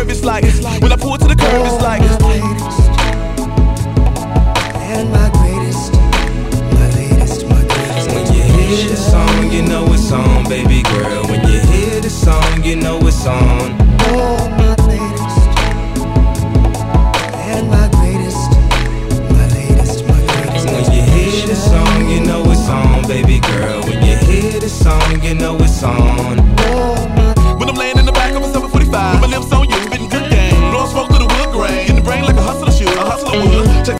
nerve, it's like when I pull to the curb, it's like my latest and my greatest, my latest, my greatest. When you hear the song, you know it's on, baby girl. When you hear the song, you know it's on. Oh, my latest and my greatest, my latest, my greatest. When you hear the song, you know it's on, baby girl. When you hear the song, you know it's on. Oh, my when I'm laying in the back of a 745, with my lips on you, spitting good game, blowing smoke through the wood grain, in the brain like a hustler should, a hustler would. Check